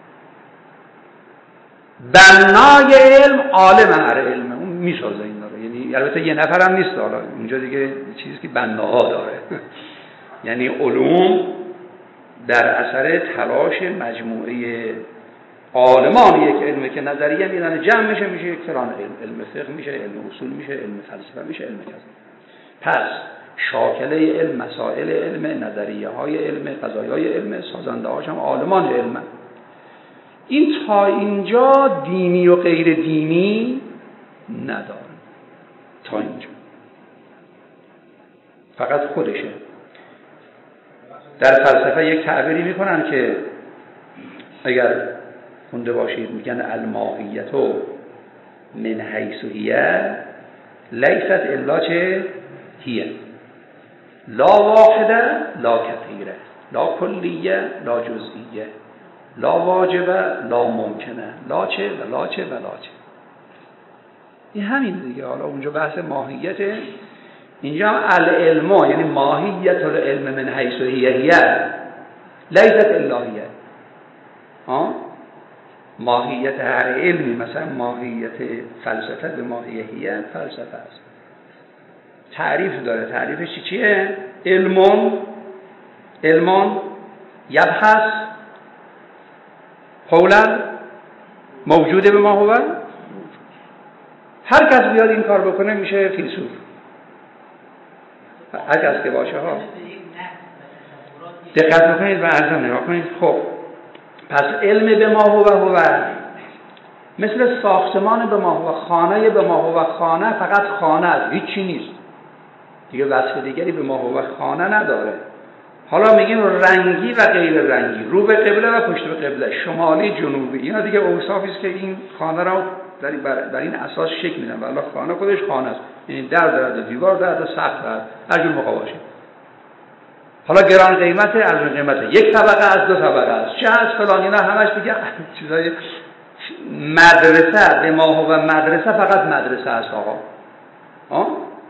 بنای علم عالم هر علم، اون میسازه این داره. یعنی البته یه نفر هم نیست، حالا اونجا دیگه چیزی که بناها داره یعنی علوم در اثر تلاش مجموعه عالمان یک علمه که نظریه میدن جمع میشه یک فلان علم فقه میشه، علم اصول میشه، علم فلسفه میشه، علم کذا. پس شاکله علم، مسائل علم، نظریه های علم، قضایای علم، سازنده هاش هم عالمان علم. این تا اینجا دینی و غیر دینی نداره، تا اینجا فقط خودشه. در فلسفه یک تعبیری میکنن که اگر خونده باشید، میگن الماهیت من حیث هیه لیست الا چه هیه، لا واحده لا کثیره، لا کلیه لا جزئیه، لا واجبه لا ممکنه، لا چه و لا چه و لا چه. این همین دیگه. حالا اونجا بحث ماهیته، اینجا العلم یعنی ماهیت العلم من حیث هیه لیست الا هیه. ماهیت هر علمی، مثلا ماهیت فلسفه به ماهیت فلسفه است، تعریف داره. تعریفش چیه؟ علم یبحث حول موجود به ما هو. هر کس بیاد این کار بکنه میشه فیلسوف، هر کس که باشه ها. دقت بکنید و ارزم نگاه کنید. خب پس علم به ما هو مثل ساختمان به ما هو، خانه به ما هو خانه، فقط خانه است، هیچی نیست دیگه، وصف دیگری به ما هو خانه نداره. حالا میگیم رنگی و غیر رنگی، رو به قبله و پشت به قبله، شمالی جنوبی، اینا دیگه اوصافی است که این خانه را در این اساس شکل میدن. والله خانه خودش خانه است، یعنی در دیوار در سقف در هر جور موقع باشه. حالا گران قیمته، ارزون قیمته، یک طبقه از، دو طبقه است، چه از فلان، اینا همش دیگه چیزای مدرسه به ما هو مدرسه، فقط مدرسه است آقا.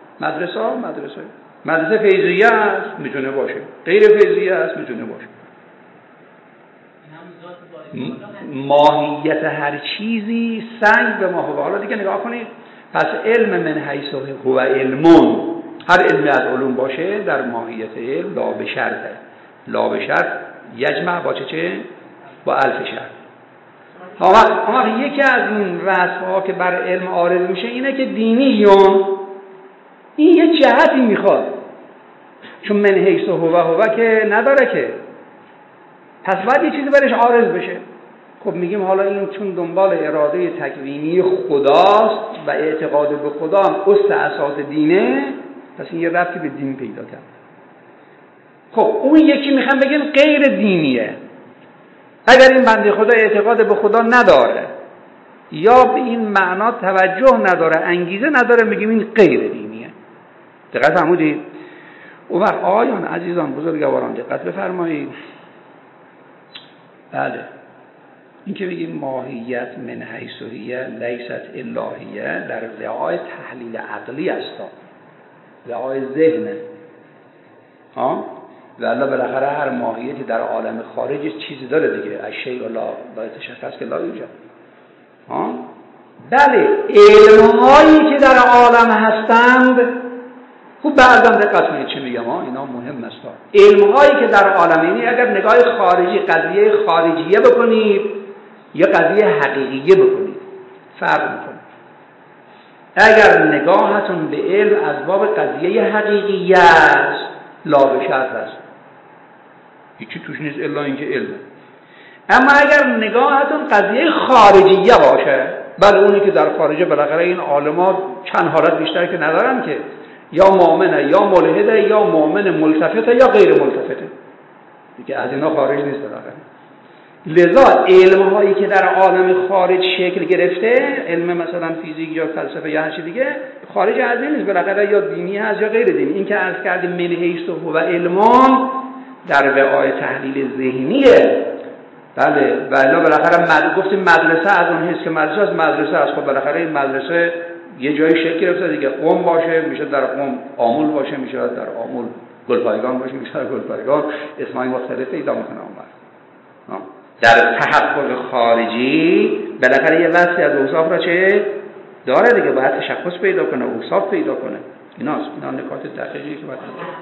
مدرسه فیضیه است میتونه باشه، غیر فیضیه است میتونه باشه. ماهیت هر چیزی سنگ به ما هو. حالا دیگه نگاه کنید، پس علم من حیث هو علمون، هر علمی از علوم باشه در ماهیت علم لا به شرطه، لا به شرط یجمع با چه؟ با الف شرط. اما یکی از این وصف‌ها که بر علم عارض میشه اینه که دینیون، این یه جهتی میخواد، چون من حیث هو که نداره که، پس باید یه چیزی برش عارض بشه. خب میگیم حالا این چون دنبال اراده تکوینی خداست و اعتقاد به خدا هم اساس دینه، پس این یه ربطی به دین پیدا کرد. خب اون یکی میخوام بگیم غیر دینیه. اگر این بنده خدا اعتقاد به خدا نداره یا به این معنا توجه نداره، انگیزه نداره، میگیم این غیر دینیه. دقت فرمودید؟ اون وقت آیان عزیزان بزرگواران دقت بفرمایید. بله، این که بگیم ماهیت من حیث هی لیست الهیه در رعای تحلیل عقلی است، رعای ذهنه. والله بالاخره هر ماهیتی در عالم خارج چیزی داره دیگه، الشیء لا یتشخص که لا یوجد. بله، علم‌هایی که در عالم هستند، خوب بعداً دقت کنید چه میگم، اینا مهم است. علم‌هایی که در عالم، یعنی اگر نگاه خارجی قضیه خارجیه بکنید یا قضیه حقیقیه بکنید فرق می‌کنه. اگر نگاهتون به علم از باب قضیه حقیقیه است لا به شرط است، هیچی توش نیست الا اینکه علم. اما اگر نگاهتون قضیه خارجیه باشه، بله اونی که در خارجه بالاخره این عالم‌ها چند حالت بیشتر که ندارن که، یا مؤمنه یا ملحده یا مؤمن ملتفته یا غیر ملتفته دیگه، از اینا خارج نیست بالاخره. لذا علم‌هایی که در عالم خارج شکل گرفته، علم مثلا فیزیک یا فلسفه یا هر چیز دیگه، خارج از این نیست، بالاخره یا دینی هست یا غیر دینی. این که عرض کردیم من حیث هو علمان در رعای تحلیل ذهنیه. بله، ولی بالاخره گفتیم مدرسه از اون حیث که مدرسه از مدرسه است. خب بالاخره این مدرسه یه جایی شکل گرفته دیگه، قم باشه میشه در قم، آمول باشه میشه در آمول، گلپایگان باشه میشه در گلپایگان، اسمای مختلف پیدا میکنه اون. در تحقق خارجی بالاخره یه وصفی از اوصاف را چه داره دیگه، باید تشخص پیدا کنه، اوصاف پیدا کنه. اینا نکات دقیقی که باید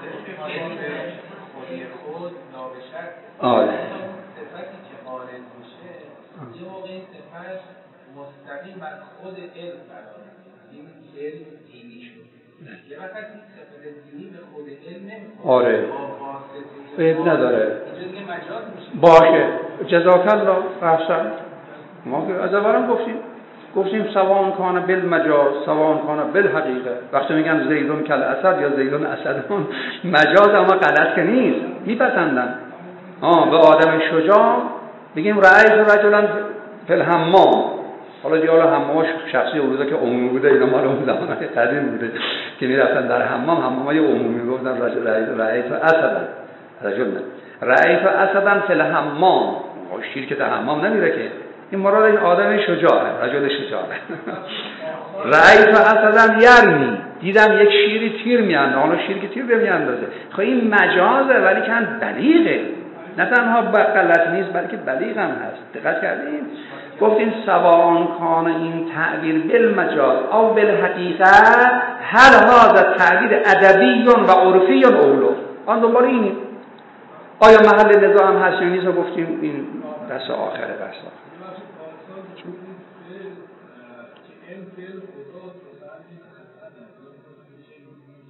خود نابشر صفتی که عارض میشه، یه موقع این صفت مستقیم از خود علم قرار میگیره، این علم دینی شد. یه وقت این صفت دینی به خود علم نمیخوره، فید نداره، اینجا دیگه مجاز میشه. باشه، جزاک الله احسن. ما که از اولم گفتیم سواء کان بالمجاز سواء کان بالحقیقه. وقتی میگن زیدون کل اسد یا زیدون اسدون، مجاز اما غلط که نیست، میپسندن. به آدم شجاع بگیم رأیت رجلا فی الحمام. حالا دیگه حمامش شخصی روزا که عمومی بوده، اینا مال اون زمانه قدیم بوده که میرفتن در حمامای عمومی، گفتن رأیت اسدا رجلا، رأیت اسدا فی الحمام. شیر که در حمام نمیره که، این مراد این آدم شجاعه، رجل شجاعه. رأیت اسدا یرمی، دیدم یک شیری تیر میاندازه. حالا شیر که تیر میاندازه، خب این مجازه ولی که بلیغه، نه تنها غلط نیست بلکه بلیغ هم هست. دقت کردین؟ گفتین سواء کان این تعبیر بالمجاز او بالحقیقه، هر هذا تعبیر ادبی و عرفی اولو. آن دنبال اینه. آیا محل نزاع هم هست یا نیست؟ گفتیم این دست آخره بس.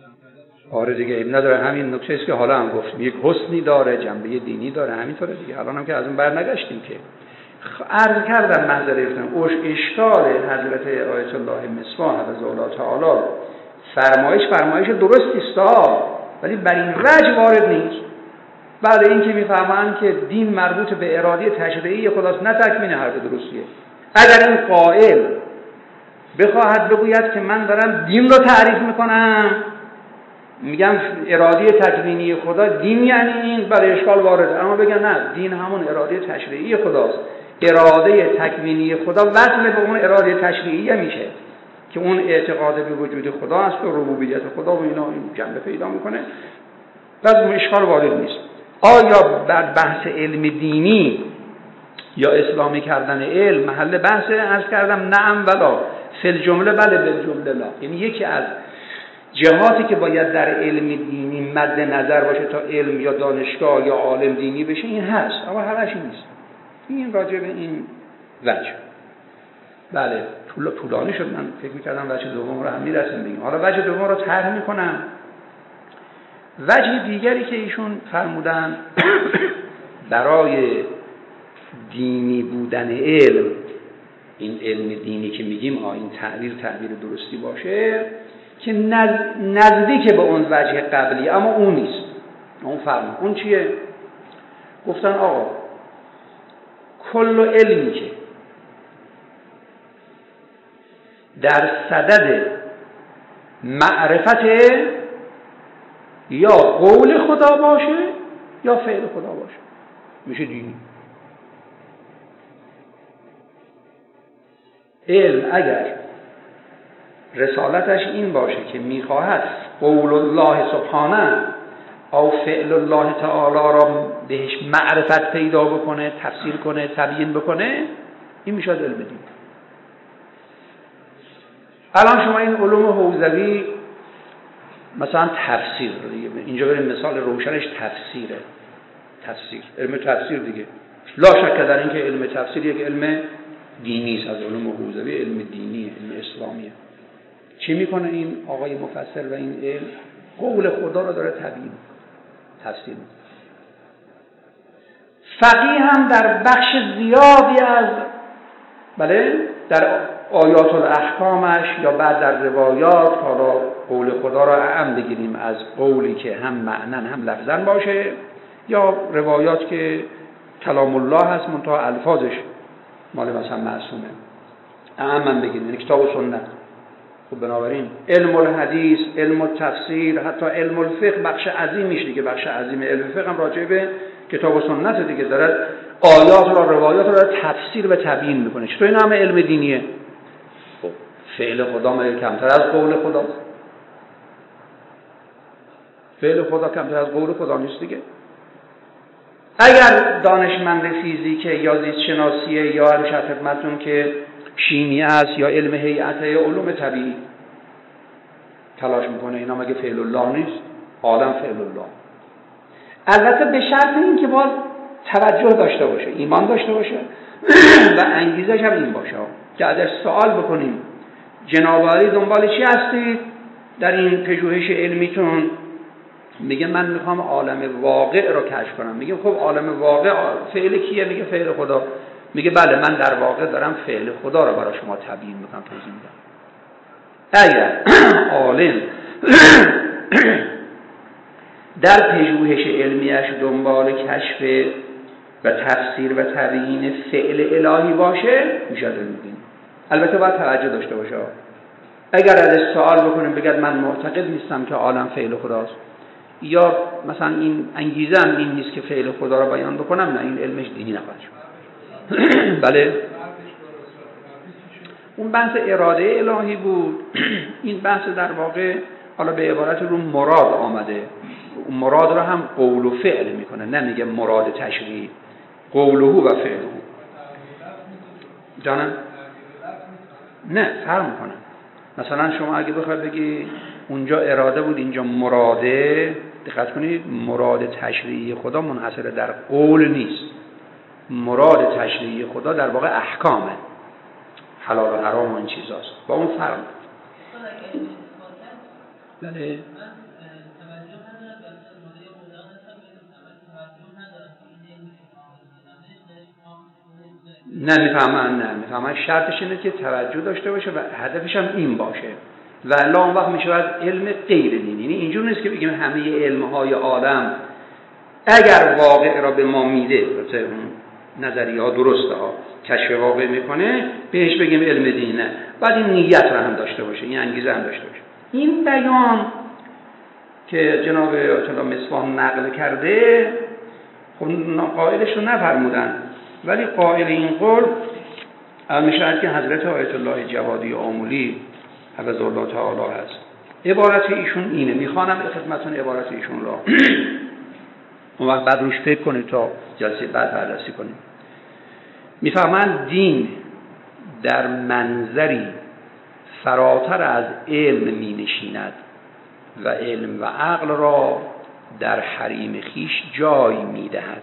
آره دیگه عیب نداره، همین نکته است که حالا هم گفتیم، یک حسنی داره، جنبه دینی داره، همینطوره دیگه. حالا هم که از اون بر نگشتیم که عرض کردم منظره گفتم اشکال حضرت آیت الله مصباح حفظه الله تعالی فرمایش درستی است، ولی بر این وجه وارد نیست. بله این که میفهمن که دین مربوط به اراده تشریعی خداست، نه تکوین حرف درستیه. اگر این قائل بخواهد بگوید که من دارم دین رو تعریف میکنم، میگم اراده تکوینی خدا دین یعنی این، بله اشکال وارده. اما بگن نه، دین همون اراده تشریعی خداست، اراده تکوینی خدا وصل به اون اراده تشریعی میشه که اون اعتقاد به وجود خدا است و ربوبیت خدا و اینا این جنبه پیدا میکنه، پس اون اشکال وارد نیست. آیا بر بحث علم دینی یا اسلامی کردن علم محل بحث؟ عرض کردم نعم ولا، فی الجمله بله، بالجمله لا. یعنی یکی از جهاتی که باید در علم دینی مد نظر باشه تا علم یا دانشگاه یا عالم دینی بشه این هست، اما همش نیست. این راجع به این وجه بله طولانی شد، من فکر می‌کردم وجه دوم رو هم میرسیم بگیم. حالا وجه دوم رو طرح می‌کنم. وجه دیگری که ایشون فرمودن برای دینی بودن علم، این علم دینی که میگیم این تعبیر درستی باشه که نزدیک به اون وجه قبلی، اما اون نیست. اون فرمود اون چیه؟ گفتن آقا کل علمی که در صدد معرفت یا قول خدا باشه یا فعل خدا باشه میشه دینی. علم اگر رسالتش این باشه که میخواهد قول الله سبحانه او فعل الله تعالی را بهش معرفت پیدا بکنه، تفسیر کنه، تبیین بکنه، این میشه علم دین. الان شما این علوم حوزوی مثلا تفسیر دیگه، اینجا بریم مثال روشنش تفسیره. تفسیر، علم تفسیر دیگه لا شک در این که علم تفسیر یک علم دینی است، از علوم حوزوی علم دینی، علم اسلامیه. چی میکنه این آقای مفسر و این علم؟ قول خدا رو داره تبیین تفسیر میکنه. فقیه هم در بخش زیادی از در آیات الاحکامش یا بعد در روایات، حالا قول خدا را اعم بگیریم از قولی که هم معنن هم لفظن باشه، یا روایات که کلام الله هست منتها الفاظش مال مثلا معصومه، اعم بگیریم یعنی کتاب و سنت. خب بنابراین علم الحدیث، علم التفسیر، حتی علم الفقه بخش عظیمیش دیگه، بخش عظیم علم فقه هم راجع به کتاب و سنت دیگه، داره آیات و روایات رو داره تفسیر و تبیین میکنه. چطور این همه علم دینیه؟ خب فعل خدا مگه کمتر از قول خدا؟ فعل خدا کمتر از قول خدا نیست دیگه. اگر دانشمند فیزیک یا زیست شناسیه یا هر خدمتتون که شیمی است یا علم هیئت یا علوم طبیعی تلاش میکنه، اینا مگه فعل الله نیست؟ عالم فعل الله. البته به شرط این که باز توجه داشته باشه، ایمان داشته باشه و انگیزش هم این باشه که ازش سوال بکنیم جناب عالی دنبال چی هستید در این پژوهش علمیتون؟ میگه من میخوام عالم واقع رو کشف کنم. میگه خب عالم واقع فعل کیه؟ میگه فعل خدا. میگه بله من در واقع دارم فعل خدا رو برای شما تبیین میکنم، توضیح میدم. اگر عالم در پژوهش علمیش دنبال کشف و تفسیر و تبیین فعل الهی باشه میشه علم دین. البته باید توجه داشته باشه. اگر ازش سوال بکنیم بگید من معتقد نیستم که عالم فعل خداست، یا مثلا این انگیزم این نیست که فعل خدا رو بیان بکنم، نه، این علمش دینی نخواهد شد. بله اون بحث اراده الهی بود. این بحث در واقع حالا به عبارت رو مراد آمده. مراد رو هم قول و فعل میکنه، نمیگه مراد تشریعی، قوله و فعله. جانم نه فرق میکنه. مثلا شما اگه بخواید بگی اونجا اراده بود اینجا مراده، دقت کنید مراد تشریعی خدا منحصر در قول نیست. مراد تشریعی خدا در واقع احکامه، حلال و حرام و این چیزاست، با اون فرق. بله. نه میفهمن شرطش اینه که توجه داشته باشه و هدفش هم این باشه و الا اون وقت میشود علم غیر دینی. یعنی اینجور نیست که بگیم همه علمهای عالم اگر واقع را به ما میده، نظریه ها درسته ها، کشف واقع میکنه، بهش بگیم علم دینی. نه، بعد این نیت را هم داشته باشه، این انگیزه هم داشته باشه. این بیان که جناب آیت الله مصباح نقل کرده، خب قائلش رو نفرمودن، ولی قائل این قول میشود که حضرت آیت الله جوادی آمولی حفظ الله تعالی هست. عبارت ایشون اینه، میخوانم خدمتتون عبارت ایشون را اون وقت بعد روش فکر کنید تا جلسه بعد بررسی کنید. میفهمند دین در منظری فراتر از علم می نشیند و علم و عقل را در حریم خیش جای می دهد.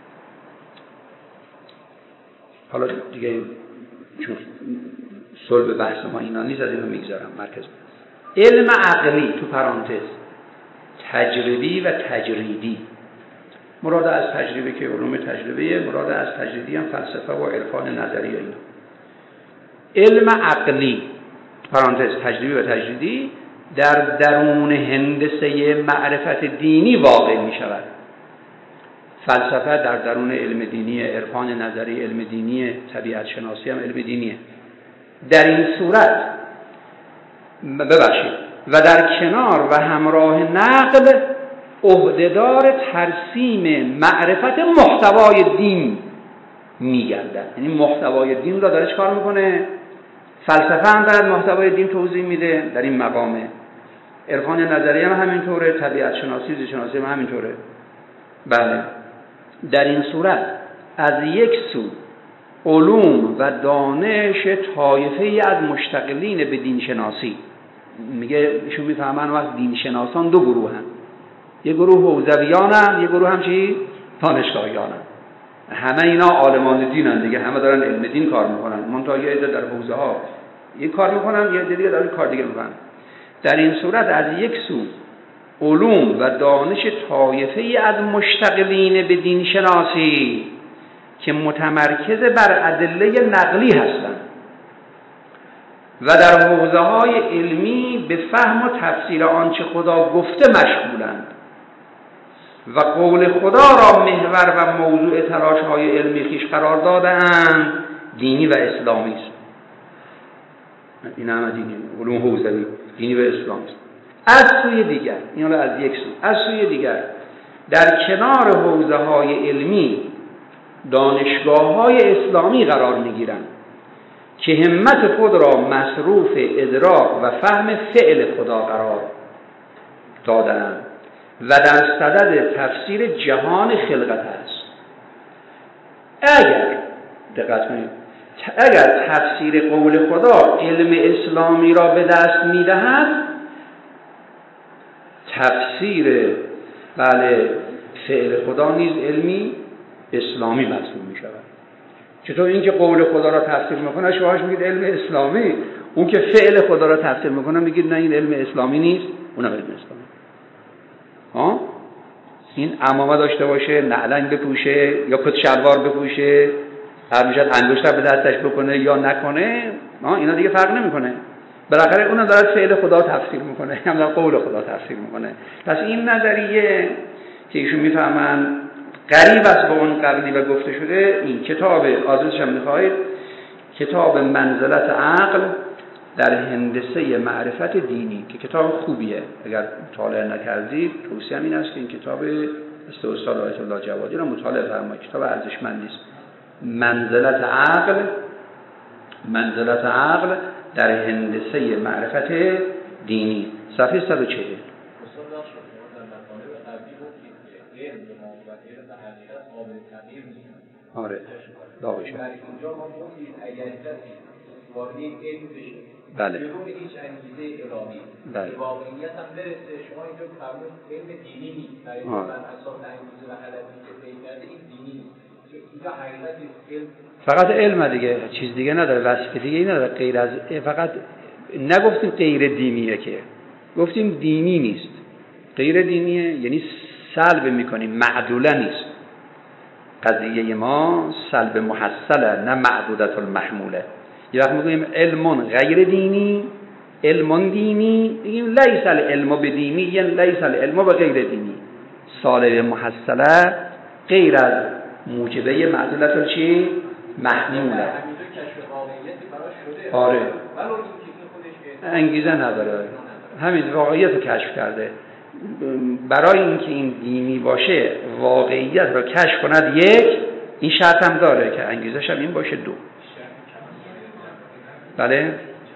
حالا دیگه چون صلب بحث ما اینا نیست، از اینو میگذارم مرکز. علم عقلی تو پرانتز تجربی و تجریدی، مراد از تجربه که علوم تجربیه، مراد از تجریدی هم فلسفه و عرفان نظری اینا. علم عقلی پرانتز تجربی و تجریدی در درون هندسه معرفت دینی واقع می شود. فلسفه در درون علم دینی، عرفان نظری علم دینی، طبیعت شناسی هم علم دینیه. در این صورت و در کنار و همراه نقل عهدهدار ترسیم معرفت محتوای دین میگردد. یعنی محتوای دین را داره چکار میکنه؟ فلسفه هم داره محتوای دین توضیح میده در این مقامه، عرفان نظری هم همینطوره، طبیعت شناسی زیست شناسی هم همینطوره. بله، در این صورت از یک سو علوم و دانش طایفه‌ای از مشتغلین به دین شناسی، میگه ایشون میفهمن وقت دین شناسان دو گروه هم، یه گروه حوزویان هم، یه گروه هم چی؟ دانشگاهیان هم. همه اینا عالمان دین هم دیگه، همه دارن علم دین کار میکنن، منتها یه عده در حوزه ها یه کار میکنن، یه عده دیگه دارن کار دیگه میکنن. در این صورت از یک سو علوم و دانش طایفه‌ای از مشتغلین به دین شناسی که متمرکز بر ادله نقلی هستند و در حوزه‌های علمی به فهم و تفسیر آنچه خدا گفته مشغولند و قول خدا را محور و موضوع تلاش‌های علمی خویش قرار داده‌اند، دینی و اسلامی است. این همه دینی، علوم حوزوی دینی و اسلامی است. از سوی دیگر، این از یک سو، از سوی دیگر در کنار حوزه‌های علمی دانشگاه‌های اسلامی قرار می‌گیرند که همت خود را مصروف ادراک و فهم فعل خدا قرار دادند و در صدد تفسیر جهان خلقت است. اگر تفسیر قول خدا علم اسلامی را به دست می‌دهد، تفسیر فعل خدا نیز علمی اسلامی محسوب می‌شود. چطور این که قول خدا را تفسیر میکنه شماش میگید علم اسلامی، اون که فعل خدا را تفسیر میکنه میگید نه این علم اسلامی نیست، اونم علم اسلامی. این عمامه داشته باشه، نعلنگ بپوشه یا کت شلوار بپوشه، هر میشد انگشتر به دستش بکنه یا نکنه، اینا دیگه فرق نمیکنه. بالاخره اونم داره فعل خدا تفسیر میکنه، هم داره قول خدا تفسیر میکنه. پس این نظریه که ایشون میفهمن قریب است به اون قبلی و گفته شده، این کتاب آزادش هم میخواهید، کتاب منزلت عقل در هندسه معرفت دینی که کتاب خوبیه، اگر مطالعه نکردید توصیه‌ام این است که این کتاب استاد آیت الله جوادی رو مطالعه فرمایید. کتاب ارزشمندی است. منزلت عقل در هندسه معرفت دینی، صفحه 140. آره داغشه. در اینجا ما گفتیم اگر کسی وارد علم بشه، بله، بدون هیچ انگیزه الهی، بله، به واقعیت هم برسه، شما اینجا فرمود علم دینی نیست، برای بر اساس انگیزه و هدفی که پیدا کرده این دینی نیست. اینجا حقیقت علم فقط علم دیگه، چیز دیگه نداره، وصف دیگه نداره غیر از فقط. نگفتیم غیر دینیه که گفتیم دینی نیست، غیر دینیه، یعنی سلب میکنیم، معدوله نیست. قضیه ما سلب محصله نه معدودت المحموله. یه وقت میگویم علم غیر دینی، علم دینی، میگیم لیس العلم بدینی، یعنی لیس العلم بغیر دینی. سالب محصله غیر از موجبه معدودت چی؟ محموله. آره انگیزه نداره، همین واقعیت رو کشف کرده. برای اینکه این دینی باشه واقعیت رو کشف کند یک، این شرط هم داره که انگیزش هم این باشه دو. بله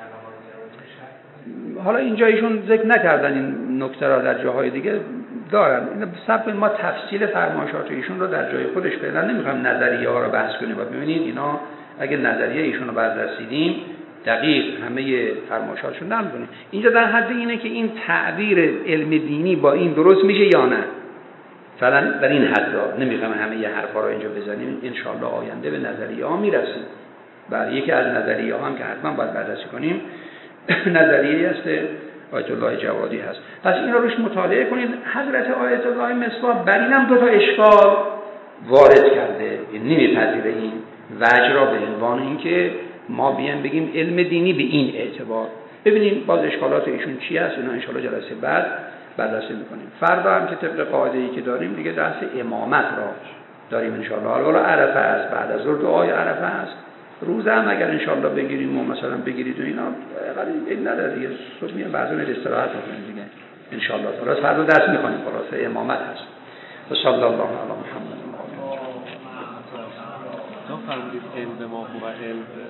حالا اینجا ایشون ذکر نکردن این نکته را، در جاهای دیگه دارن. این سبب ما تفصیل فرمایشات ایشون رو در جای خودش فعلا نمیخوام نظریه ها رو بحث کنیم و ببینید اینا اگه نظریه ایشون رو بررسیدیم دقیق همه فرمایشاتشون نمی‌کنیم. اینجا در حد اینه که این تعبیر علم دینی با این درست میشه یا نه. فعلا در این حد را نمیخوام همه ی حرفا رو اینجا بزنیم، ان شاء الله آینده به نظریه ها میرسیم. بعد یکی از نظریه ها هم که حتما باید بررسی کنیم نظریه است آیت الله جوادی هست. پس این رو روش مطالعه کنید. حضرت آیت الله مصباح بر اینم دو تا اشکال وارد کرده، نمیپذیره این وجه را به عنوان اینکه ما بیان بگیم علم دینی به این اعتبار. ببینیم باز اشکالات ایشون چی هست، اینا ان شاء الله جلسه بعد بررسی میکنیم. فردا هم که طبق قاعده‌ای که داریم دیگه درس امامت را داریم ان شاء الله. حالا عرفه است، بعد از ظهر دعای عرفه است. روز هم اگر ان شاء الله بگیریم و مثلا بگیرید و اینا این نداره دیگه، صبح میام بعضی وقت استراحت میکنیم دیگه ان شاء الله. خلاص فردا درس میخونیم، خلاص امامت هست. و صلی الله علی محمد. فرمودید علم ما هو علم